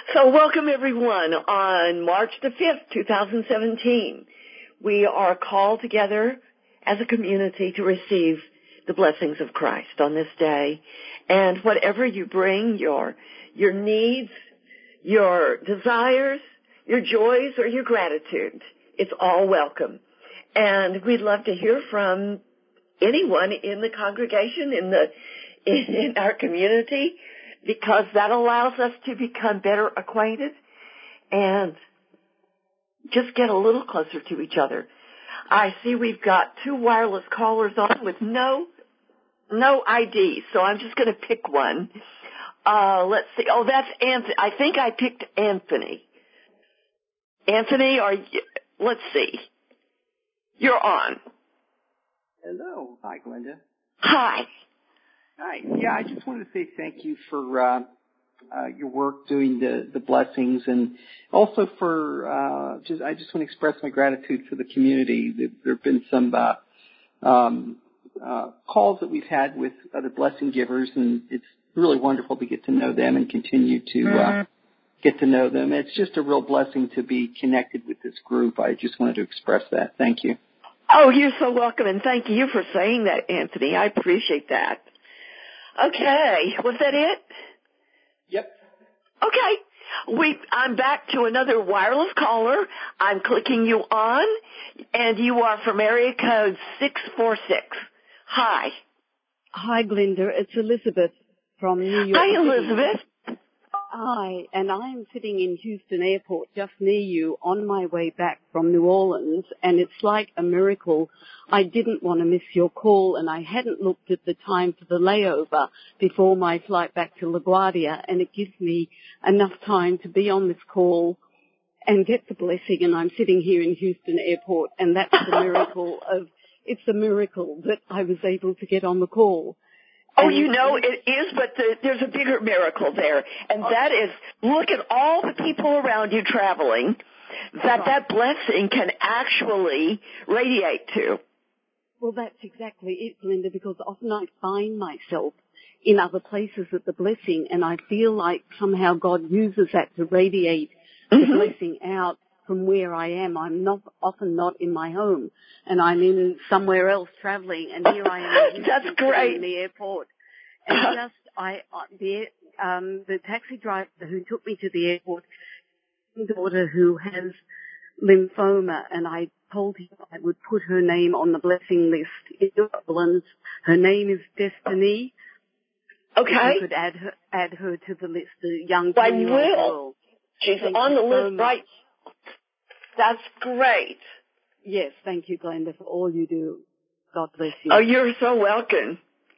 So welcome everyone on March the 5th, 2017. We are called together as a community to receive the blessings of Christ on this day. And whatever you bring, your needs, your desires, your joys, or your gratitude, it's all welcome. And we'd love to hear from anyone in the congregation, in our community, because that allows us to become better acquainted and just get a little closer to each other. I see we've got 2 wireless callers on with no ID, so I'm just going to pick one. Let's see. Oh, that's Anthony. I think I picked Anthony. Anthony, let's see. You're on. Hello. Hi, Glenda. Hi. Hi. Yeah, I just wanted to say thank you for your work doing the blessings, and also for I just want to express my gratitude for the community. There have been some calls that we've had with other blessing givers, and it's really wonderful to get to know them and continue to get to know them. It's just a real blessing to be connected with this group. I just wanted to express that. Thank you. Oh, you're so welcome, and thank you for saying that, Anthony. I appreciate that. Okay, was that it? Yep. Okay, I'm back to another wireless caller. I'm clicking you on, and you are from area code 646. Hi. Hi, Glenda. It's Elizabeth from New York. Hi, Elizabeth. Hi, and I'm sitting in Houston Airport just near you on my way back from New Orleans, and it's like a miracle. I didn't want to miss your call, and I hadn't looked at the time for the layover before my flight back to LaGuardia, and it gives me enough time to be on this call and get the blessing, and I'm sitting here in Houston Airport, and that's the miracle it's a miracle that I was able to get on the call. Oh, you know, it is, but there's a bigger miracle there, and that is, look at all the people around you traveling that blessing can actually radiate to. Well, that's exactly it, Linda, because often I find myself in other places at the blessing, and I feel like somehow God uses that to radiate the blessing out from where I am. I'm often not in my home, and I'm in somewhere else traveling, and here I am. That's great. In the airport, and the taxi driver who took me to the airport, my daughter who has lymphoma, and I told him I would put her name on the blessing list in New Orleans. Her name is Destiny. Okay. If you could add her to the list, the young 10-year-old I will. Girl. She's on the list, right? That's great. Yes, thank you, Glenda, for all you do. God bless you. Oh, you're so welcome.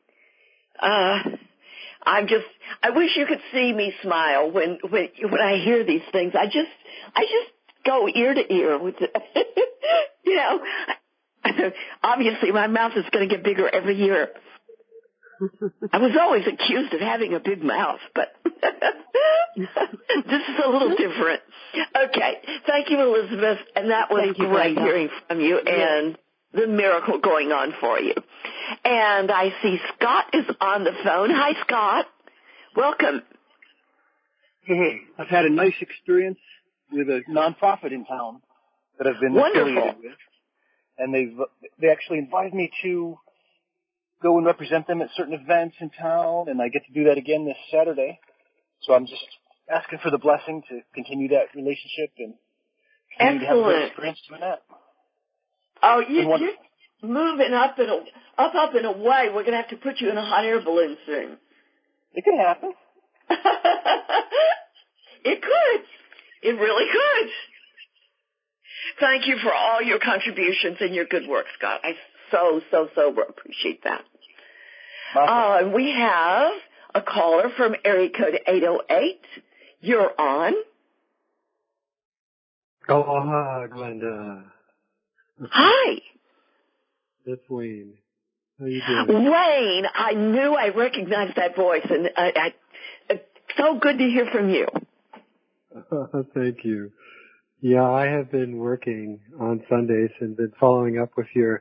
I wish you could see me smile when I hear these things. I just go ear to ear with it. You know, obviously my mouth is going to get bigger every year. I was always accused of having a big mouth, but this is a little different. Okay. Thank you, Elizabeth. And that was great hearing from you and the miracle going on for you. And I see Scott is on the phone. Hi, Scott. Welcome. Hey, I've had a nice experience with a nonprofit in town that I've been affiliated with. And they actually invited me to go and represent them at certain events in town, and I get to do that again this Saturday. So I'm just asking for the blessing to continue that relationship and continue to have a good experience doing that. Oh, you're moving up and away. We're going to have to put you in a hot air balloon soon. It could happen. It could. It really could. Thank you for all your contributions and your good work, Scott. I so appreciate that. We have a caller from area code 808. You're on. Oh, hi, Glenda. Hi. It's Wayne. How you doing? Wayne, I knew I recognized that voice, and it's so good to hear from you. Thank you. Yeah, I have been working on Sundays and been following up with your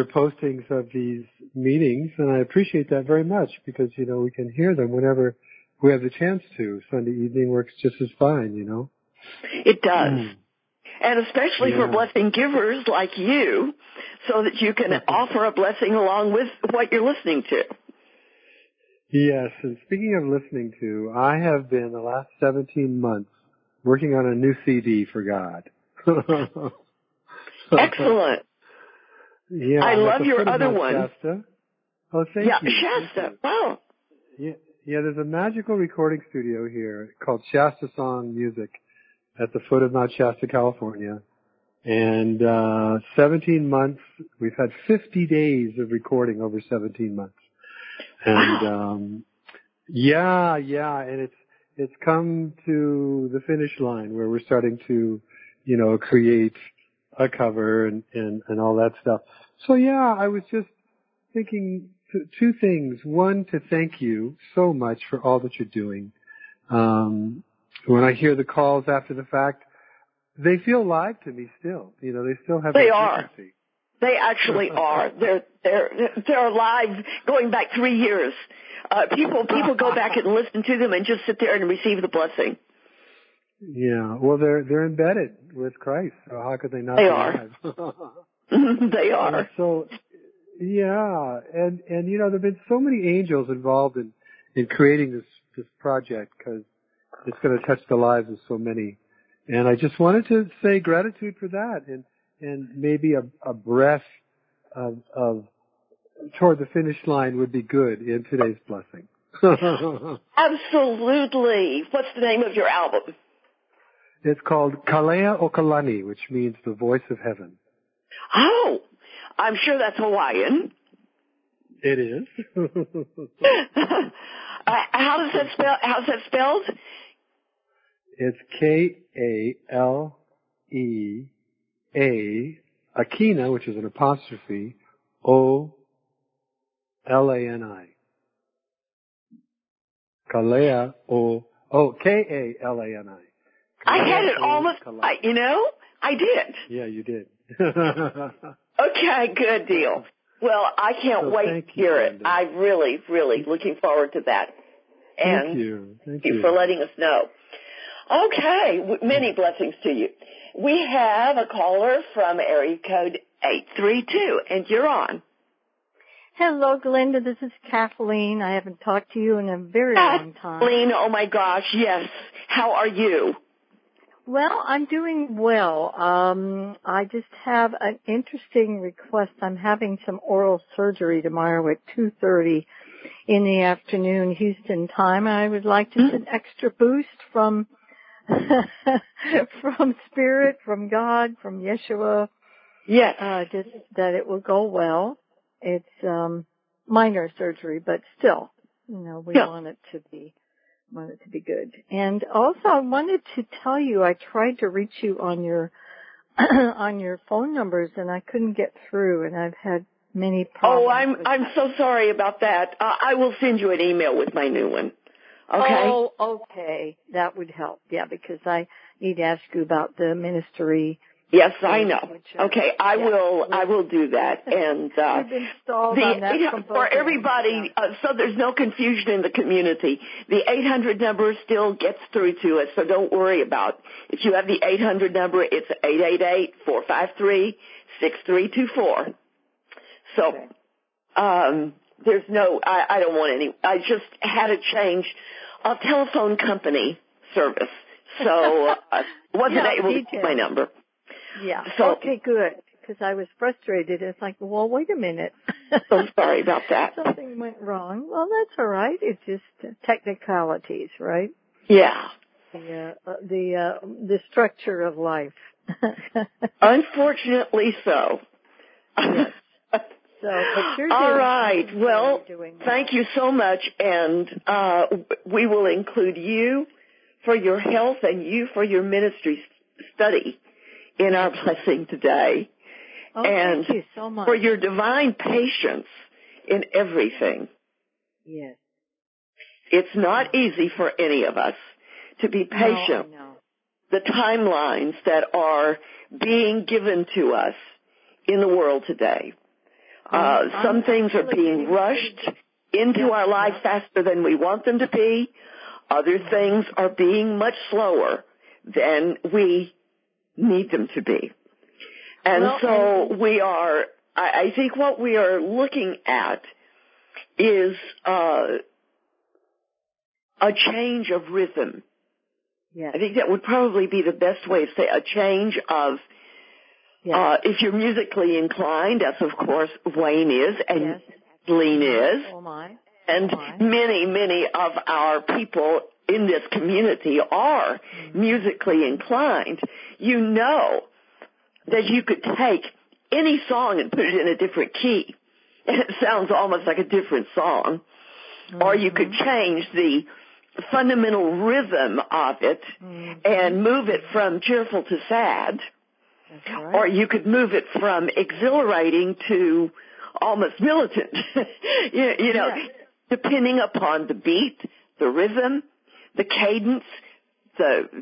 postings of these meetings, and I appreciate that very much because, you know, we can hear them whenever we have the chance to. Sunday evening works just as fine, you know. It does. And especially for blessing givers like you, so that you can offer a blessing along with what you're listening to. Yes, and speaking of listening to, I have been the last 17 months working on a new CD for God. Excellent. Yeah, I love your other one. Shasta. Oh, thank you. Shasta. Wow. Yeah, there's a magical recording studio here called Shasta Song Music at the foot of Mount Shasta, California. And 17 months, we've had 50 days of recording over 17 months. And and it's come to the finish line where we're starting to, you know, create a cover and all that stuff. So I was just thinking two things. One, to thank you so much for all that you're doing. When I hear the calls after the fact, they feel live to me still. You know, they still have They that are. frequency. They actually are. They're live going back 3 years. People go back and listen to them and just sit there and receive the blessing. Yeah. Well, they're embedded with Christ, so how could they not be be are. live? They are. So, and you know, there've been so many angels involved in creating this project because it's going to touch the lives of so many. And I just wanted to say gratitude for that and maybe a breath of toward the finish line would be good in today's blessing. Absolutely. What's the name of your album? It's called Kalea Okalani, which means the voice of heaven. Oh, I'm sure that's Hawaiian. It is. How's that spelled? It's K-A-L-E-A, Akina, which is an apostrophe, O-L-A-N-I. Kalea K-A-L-A-N-I. I had it almost right, you know? I did. Yeah, you did. Okay, good deal. Well, I can't wait to hear it. I'm really, really looking forward to that. And thank you. Thank you for letting us know. Okay, many blessings to you. We have a caller from area code 832, and you're on. Hello, Glenda. This is Kathleen. I haven't talked to you in a very long time. Kathleen, oh my gosh, yes. How are you? Well, I'm doing well. I just have an interesting request. I'm having some oral surgery tomorrow at 2:30 in the afternoon, Houston time. I would like just an extra boost from Spirit, from God, from Yeshua. Yes. Just that it will go well. It's minor surgery, but still, you know, we want it to be good. And also, I wanted to tell you, I tried to reach you on your on your phone numbers, and I couldn't get through, and I've had many problems. Oh, I'm so sorry about that. I will send you an email with my new one. Okay. Oh, okay. That would help. Yeah, because I need to ask you about the ministry. Yes, I know. Okay, I will do that. And for everybody, so there's no confusion in the community, the 800 number still gets through to us, so don't worry about. If you have the 800 number, it's 888-453-6324. So, there's no, I don't want any, I just had to change a telephone company service, so wasn't able to keep my number. Yeah. So, okay, good. Because I was frustrated. It's like, well, wait a minute. So sorry about that. Something went wrong. Well, that's all right. It's just technicalities, right? Yeah. The structure of life. Unfortunately so. Yes. So, but you're all right. Well, thank you so much, and we will include you for your health and you for your ministry study in our blessing today. Oh, and thank you so much. For your divine patience in everything. Yes. It's not easy for any of us to be patient. No. The timelines that are being given to us in the world today. Some things are being rushed into our life faster than we want them to be. Other things are being much slower than we need them to be. And I think what we are looking at is a change of rhythm. Yes. I think that would probably be the best way to say a change of, if you're musically inclined, as of course Wayne is and Lean is. Oh my. And many of our people in this community are musically inclined. You know that you could take any song and put it in a different key, and it sounds almost like a different song. Or you could change the fundamental rhythm of it and move it from cheerful to sad. That's right. Or you could move it from exhilarating to almost militant, depending upon the beat, the rhythm, the cadence, the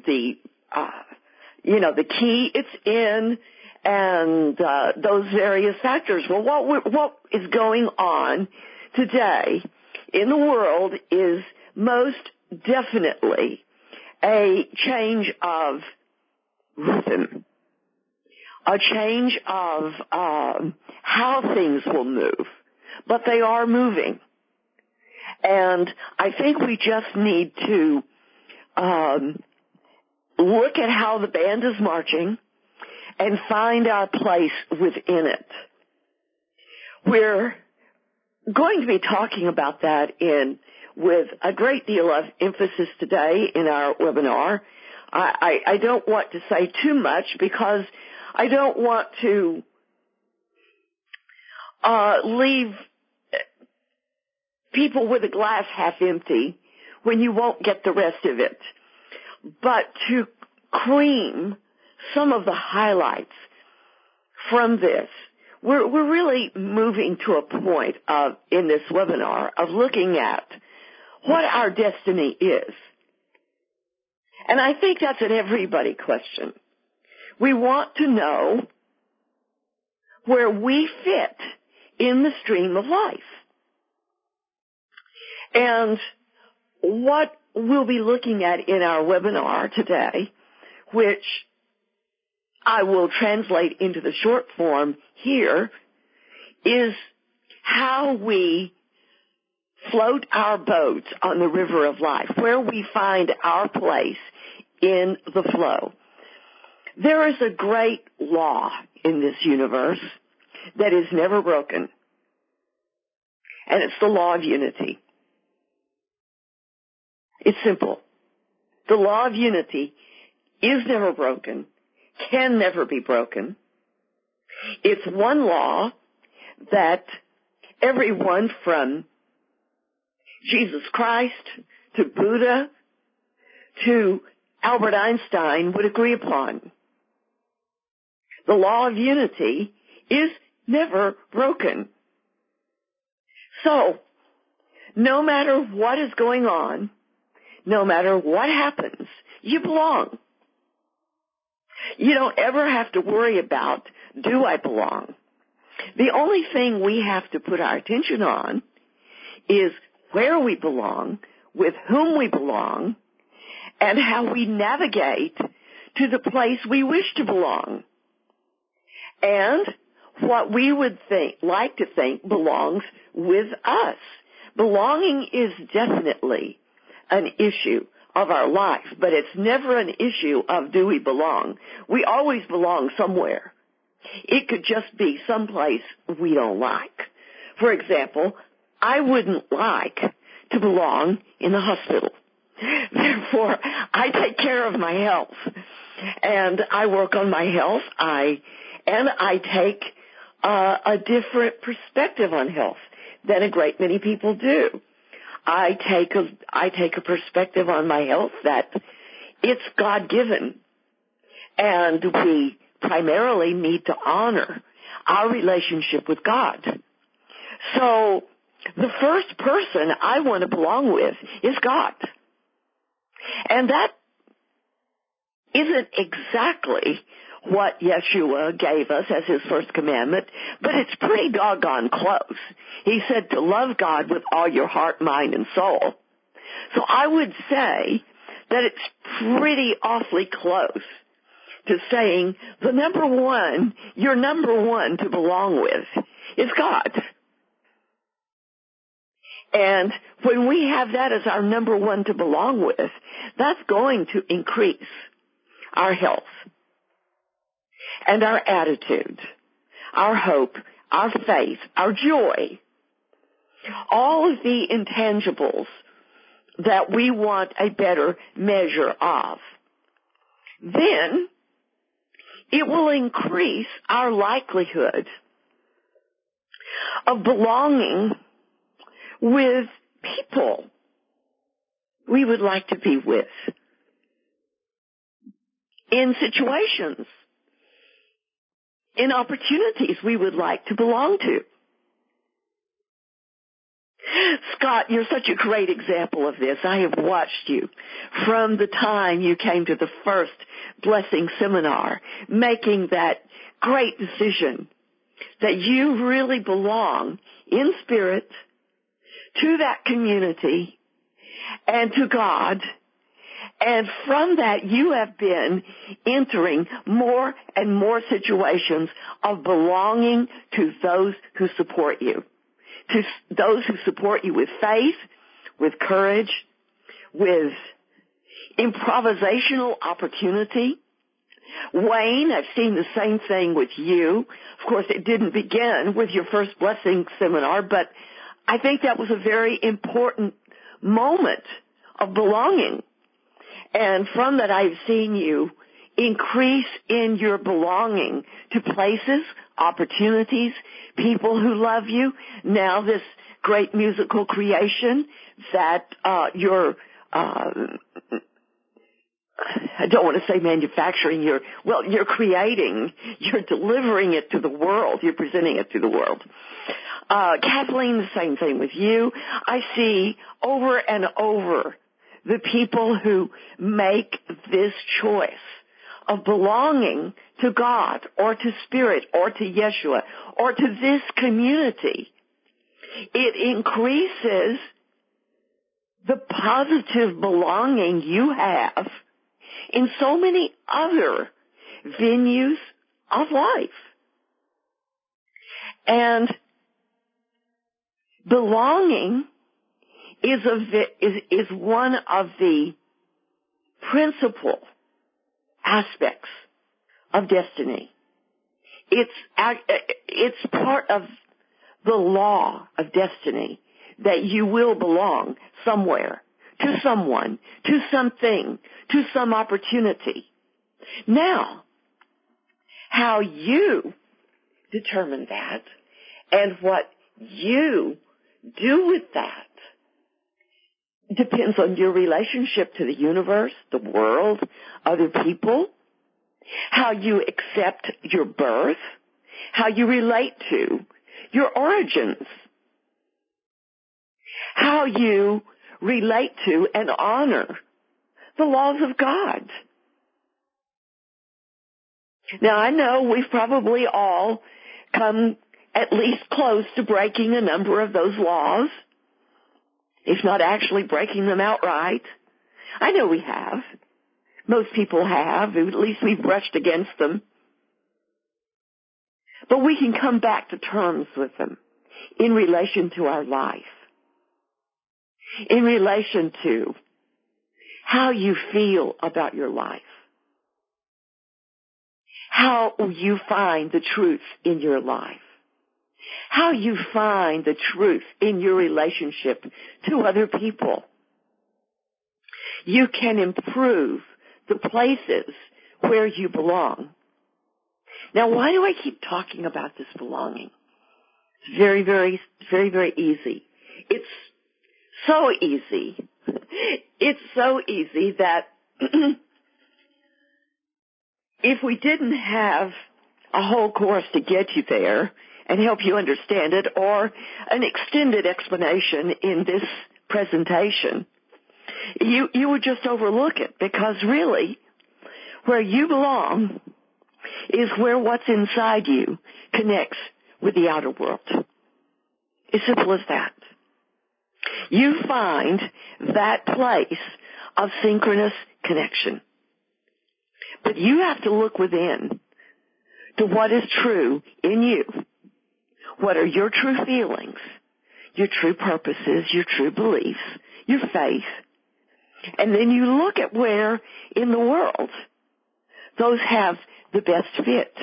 key it's in, and those various factors. Well, what is going on today in the world is most definitely a change of rhythm, a change of how things will move, but they are moving. And I think we just need to look at how the band is marching and find our place within it. We're going to be talking about that with a great deal of emphasis today in our webinar. I don't want to say too much because I don't want to leave people with a glass half empty when you won't get the rest of it. But to cream some of the highlights from this, we're really moving to a point in this webinar of looking at what our destiny is. And I think that's an everybody question. We want to know where we fit in the stream of life. And what we'll be looking at in our webinar today, which I will translate into the short form here, is how we float our boats on the river of life, where we find our place in the flow. There is a great law in this universe that is never broken, and it's the law of unity. It's simple. The law of unity is never broken, can never be broken. It's one law that everyone from Jesus Christ to Buddha to Albert Einstein would agree upon. The law of unity is never broken. So, no matter what is going on, no matter what happens, you belong. You don't ever have to worry about, do I belong? The only thing we have to put our attention on is where we belong, with whom we belong, and how we navigate to the place we wish to belong. And what we would like to think belongs with us. Belonging is definitely an issue of our life, but it's never an issue of do we belong. We always belong somewhere. It could just be someplace we don't like. For example, I wouldn't like to belong in the hospital. Therefore, I take care of my health, and I work on my health. I take a different perspective on health than a great many people do. I take a perspective on my health that it's God-given, and we primarily need to honor our relationship with God. So the first person I want to belong with is God. And that isn't exactly what Yeshua gave us as his first commandment, but it's pretty doggone close. He said to love God with all your heart, mind, and soul. So I would say that it's pretty awfully close to saying the number one, your number one to belong with is God. And when we have that as our number one to belong with, that's going to increase our health and our attitude, our hope, our faith, our joy, all of the intangibles that we want a better measure of. Then it will increase our likelihood of belonging with people we would like to be with, in situations, in opportunities we would like to belong to. Scott, you're such a great example of this. I have watched you from the time you came to the first Blessing Seminar, making that great decision that you really belong in spirit to that community and to God. And from that, you have been entering more and more situations of belonging to those who support you. To those who support you with faith, with courage, with improvisational opportunity. Wayne, I've seen the same thing with you. Of course, it didn't begin with your first Blessing Seminar, but I think that was a very important moment of belonging. And from that, I've seen you increase in your belonging to places, opportunities, people who love you. Now this great musical creation that you're I don't want to say manufacturing, you're creating, you're delivering it to the world, you're presenting it to the world. Kathleen, the same thing with you. I see over and over the people who make this choice of belonging to God or to Spirit or to Yeshua or to this community. It increases the positive belonging you have in so many other venues of life. And belonging is one of the principal aspects of destiny. It's part of the law of destiny that you will belong somewhere, to someone, to something, to some opportunity. Now, how you determine that and what you do with that depends on your relationship to the universe, the world, other people, how you accept your birth, how you relate to your origins, how you relate to and honor the laws of God. Now, I know we've probably all come at least close to breaking a number of those laws, if not actually breaking them outright. I know we have. Most people have. At least we've brushed against them. But we can come back to terms with them in relation to our life, in relation to how you feel about your life, how you find the truth in your life, how you find the truth in your relationship to other people. You can improve the places where you belong. Now, why do I keep talking about this belonging? It's very, very, very, very easy. It's so easy. It's so easy that if we didn't have a whole course to get you there and help you understand it, or an extended explanation in this presentation, you would just overlook it, because really, where you belong is where what's inside you connects with the outer world. As simple as that. You find that place of synchronous connection. But you have to look within to what is true in you. What are your true feelings, your true purposes, your true beliefs, your faith. And then you look at where in the world those have the best fit.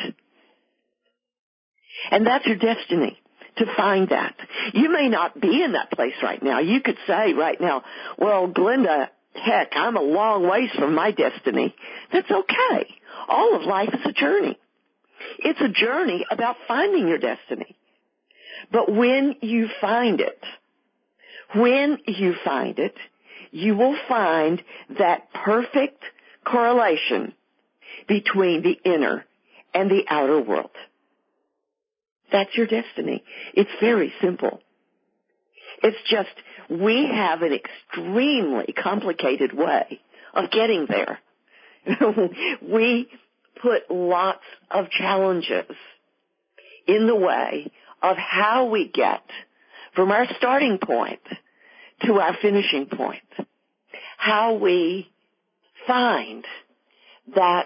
And that's your destiny, to find that. You may not be in that place right now. You could say right now, well, Glenda, heck, I'm a long ways from my destiny. That's okay. All of life is a journey. It's a journey about finding your destiny. But when you find it, you will find that perfect correlation between the inner and the outer world. That's your destiny. It's very simple. It's just we have an extremely complicated way of getting there. We put lots of challenges in the way of how we get from our starting point to our finishing point. How we find that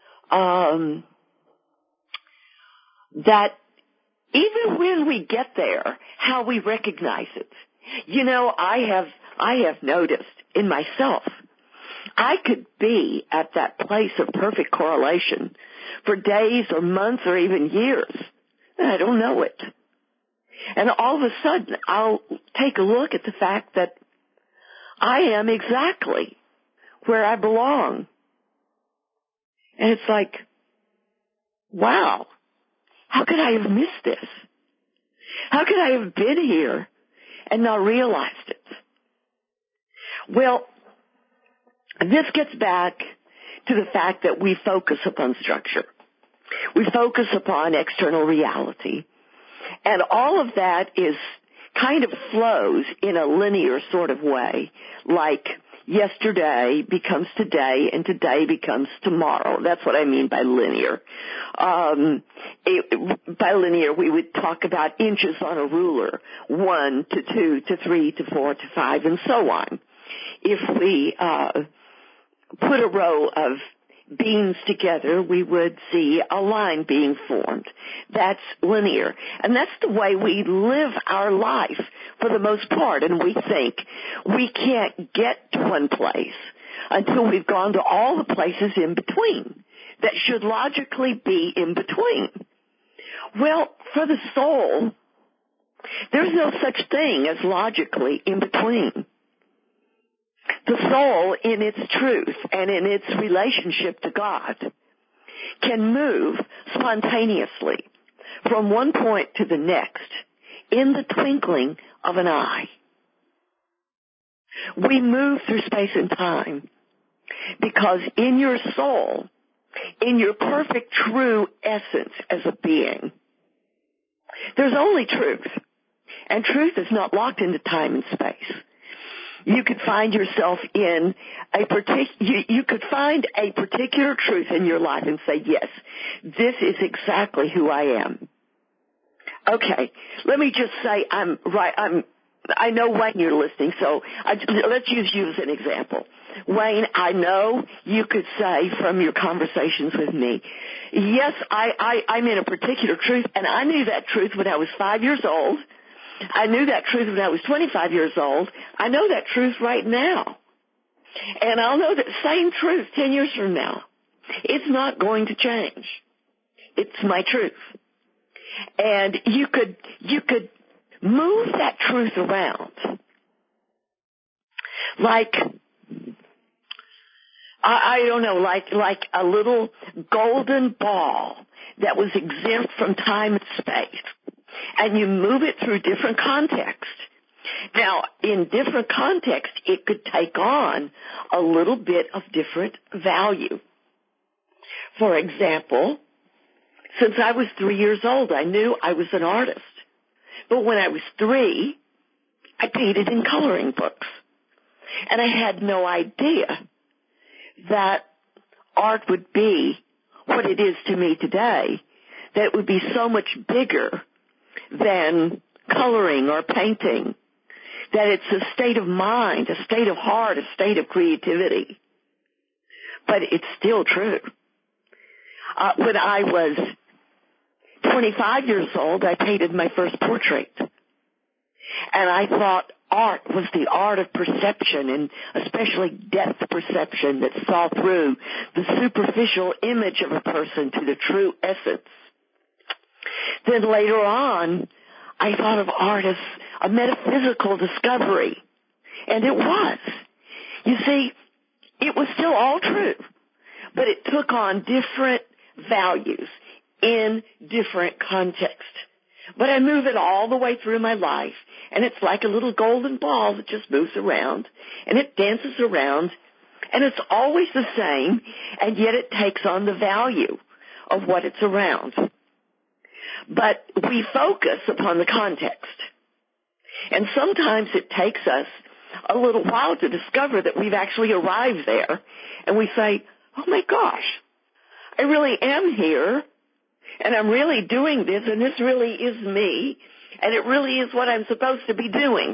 even when we get there, how we recognize it. You know, I have noticed in myself, I could be at that place of perfect correlation for days or months or even years, and I don't know it. And all of a sudden, I'll take a look at the fact that I am exactly where I belong. And it's like, wow, how could I have missed this? How could I have been here and not realized it? Well, this gets back to the fact that we focus upon structure. We focus upon external reality. And all of that is kind of flows in a linear sort of way, like yesterday becomes today and today becomes tomorrow. That's what I mean by linear. By linear, we would talk about inches on a ruler, 1 to 2 to 3 to 4 to 5 and so on. If we put a row of beams together, we would see a line being formed. That's linear. And that's the way we live our life for the most part. And we think we can't get to one place until we've gone to all the places in between that should logically be in between. Well, for the soul, there's no such thing as logically in between. The soul, in its truth and in its relationship to God, can move spontaneously from one point to the next in the twinkling of an eye. We move through space and time because in your soul, in your perfect true essence as a being, there's only truth. And truth is not locked into time and space. You could find yourself in you could find a particular truth in your life and say, yes, this is exactly who I am. Okay, let me just say I know, Wayne, you're listening, so let's use you as an example. Wayne, I know you could say from your conversations with me, yes, I'm in a particular truth, and I knew that truth when I was 5 years old. I knew that truth when I was 25 years old. I know that truth right now. And I'll know that same truth 10 years from now. It's not going to change. It's my truth. And you could move that truth around. Like, I don't know, like a little golden ball that was exempt from time and space. And you move it through different contexts. Now, in different contexts, it could take on a little bit of different value. For example, since I was 3 years old, I knew I was an artist. But when I was 3, I painted in coloring books. And I had no idea that art would be what it is to me today, that it would be so much bigger than coloring or painting. that it's a state of mind, a state of heart, a state of creativity. But it's still true. When I was 25 years old, I painted my first portrait. And I thought art was the art of perception, and especially depth perception that saw through the superficial image of a person to the true essence. Then later on, I thought of art as a metaphysical discovery. And it was. You see, it was still all true, but it took on different values in different contexts. But I move it all the way through my life, and it's like a little golden ball that just moves around, and it dances around, and it's always the same, and yet it takes on the value of what it's around. But we focus upon the context. And sometimes it takes us a little while to discover that we've actually arrived there, and we say, oh my gosh, I really am here, and I'm really doing this, and this really is me, and it really is what I'm supposed to be doing.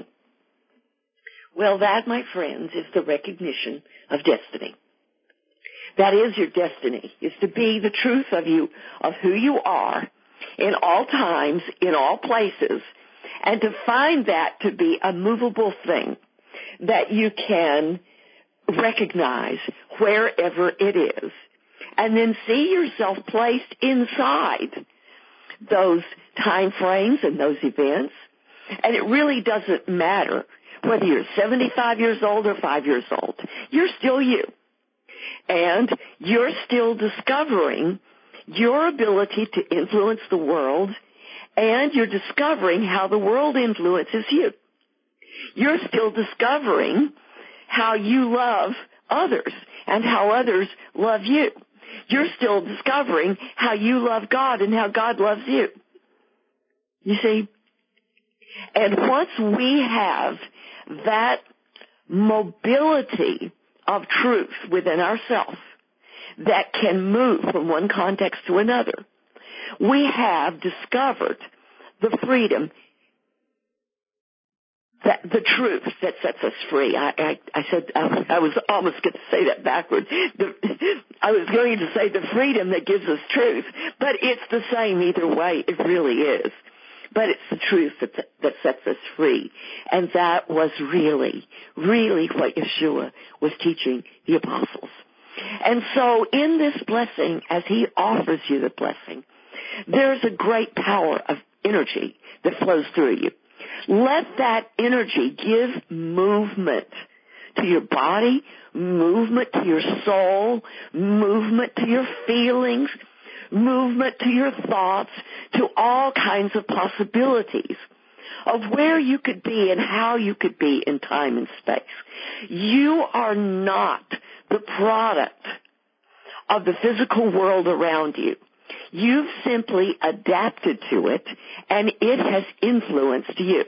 Well, that, my friends, is the recognition of destiny. That is your destiny, is to be the truth of you, of who you are, in all times, in all places, and to find that to be a movable thing that you can recognize wherever it is, and then see yourself placed inside those time frames and those events. And it really doesn't matter whether you're 75 years old or 5 years old. You're still you. And you're still discovering your ability to influence the world, and you're discovering how the world influences you. You're still discovering how you love others and how others love you. You're still discovering how you love God and how God loves you. You see? And once we have that mobility of truth within ourselves that can move from one context to another, we have discovered the freedom, that the truth that sets us free. I said, I was almost going to say that backwards. I was going to say the freedom that gives us truth, but it's the same either way. It really is. But it's the truth that sets us free. And that was really, really what Yeshua was teaching the apostles. And so in this blessing, as he offers you the blessing, there's a great power of energy that flows through you. Let that energy give movement to your body, movement to your soul, movement to your feelings, movement to your thoughts, to all kinds of possibilities of where you could be and how you could be in time and space. You are not the product of the physical world around you. You've simply adapted to it, and it has influenced you.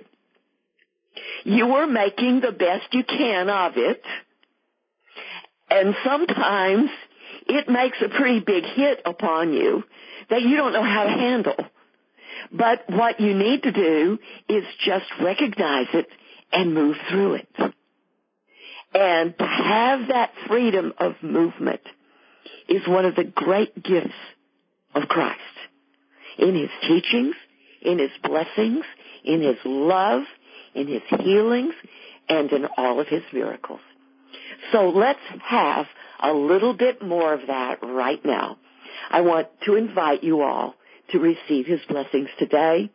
You are making the best you can of it, and sometimes it makes a pretty big hit upon you that you don't know how to handle. But what you need to do is just recognize it and move through it. And to have that freedom of movement is one of the great gifts of Christ. In his teachings, in his blessings, in his love, in his healings, and in all of his miracles. So let's have a little bit more of that right now. I want to invite you all to receive his blessings today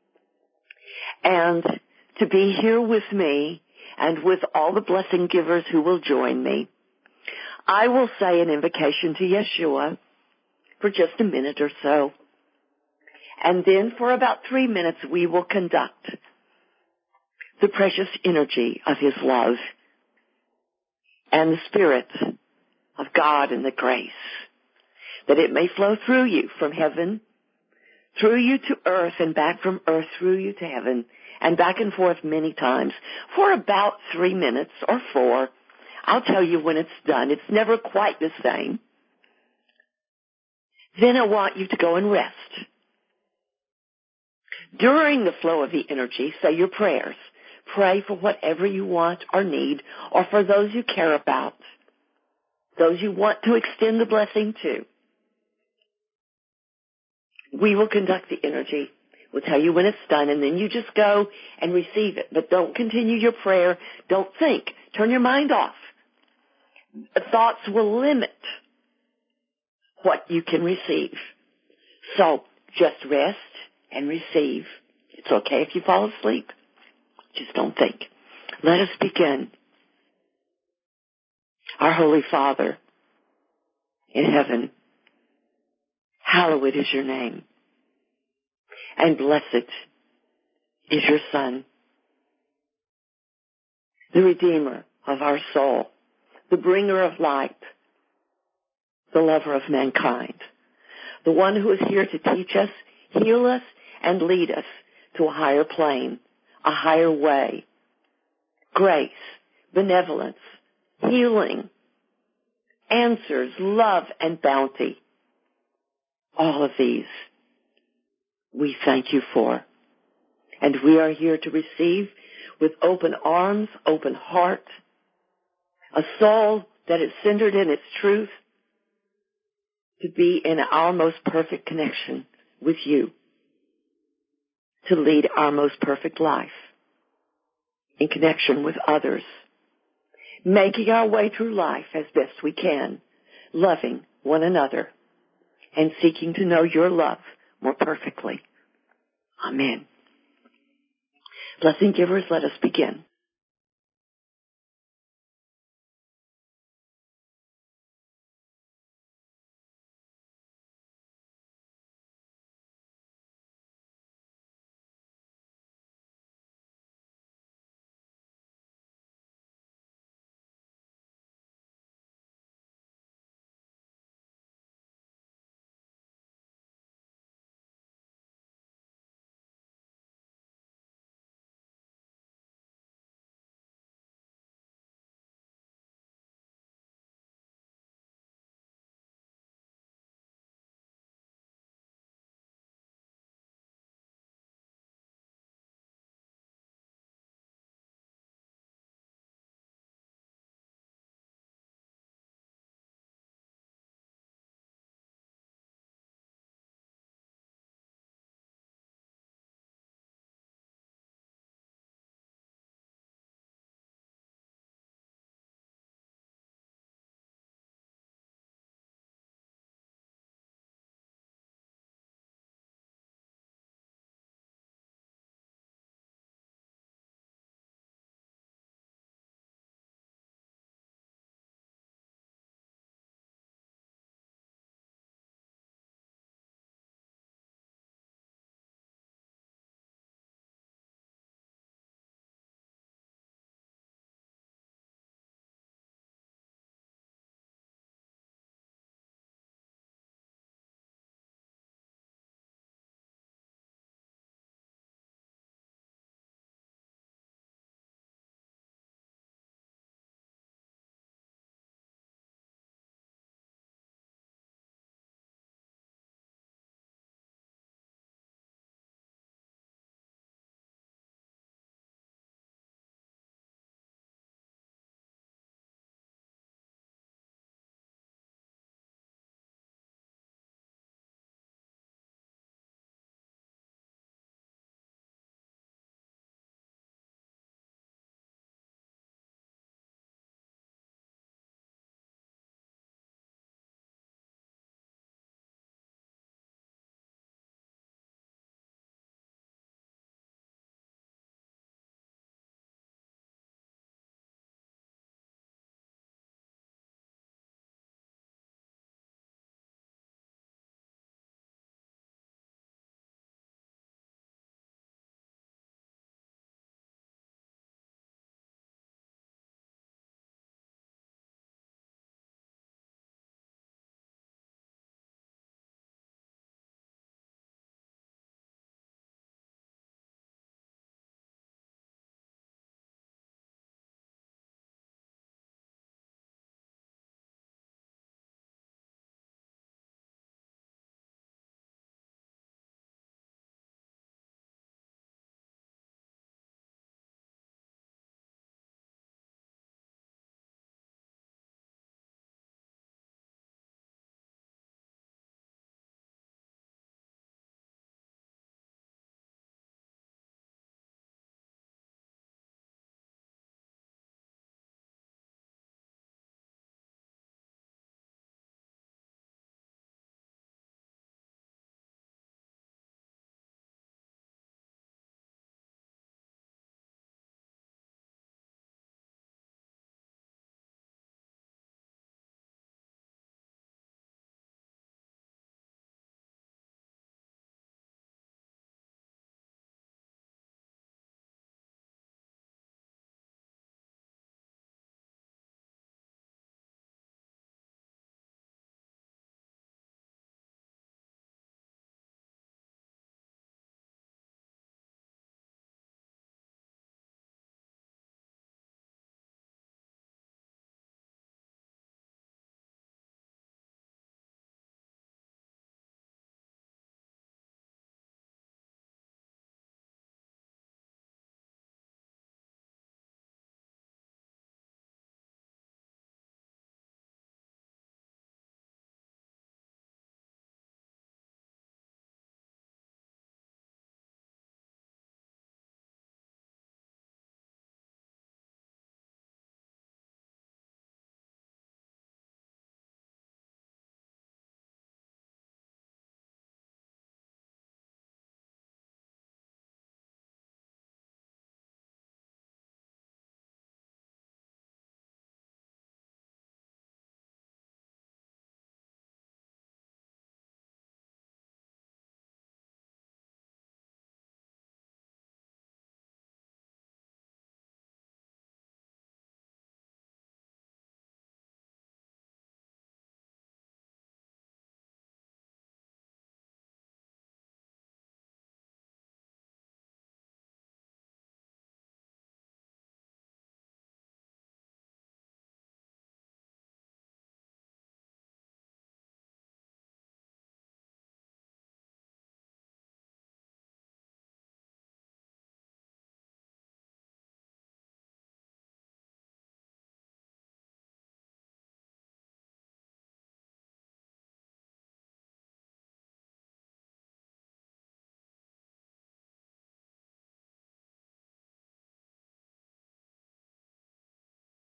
and to be here with me and with all the blessing givers who will join me. I will say an invocation to Yeshua for just a minute or so. And then for about 3 minutes we will conduct the precious energy of his love and the Spirit of God and the grace, that it may flow through you from heaven, through you to earth, and back from earth through you to heaven, and back and forth many times for about 3 minutes or 4. I'll tell you when it's done. It's never quite the same. Then I want you to go and rest. During the flow of the energy, say your prayers. Pray for whatever you want or need, or for those you care about, those you want to extend the blessing to. We will conduct the energy. We'll tell you when it's done, and then you just go and receive it. But don't continue your prayer. Don't think. Turn your mind off. Thoughts will limit what you can receive. So just rest and receive. It's okay if you fall asleep. Just don't think. Let us begin. Our Holy Father in heaven, hallowed is your name, and blessed is your Son, the Redeemer of our soul, the bringer of light, the lover of mankind, the one who is here to teach us, heal us, and lead us to a higher plane, a higher way. Grace, benevolence, healing, answers, love, and bounty. All of these we thank you for. And we are here to receive with open arms, open heart, a soul that is centered in its truth, to be in our most perfect connection with you, to lead our most perfect life in connection with others, making our way through life as best we can, loving one another, and seeking to know your love more perfectly. Amen. Blessing givers, let us begin.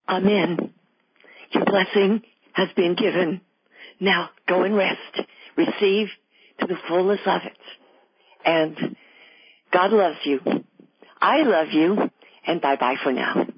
Amen. Your blessing has been given. Now go and rest. Receive to the fullness of it. And God loves you. I love you. And bye-bye for now.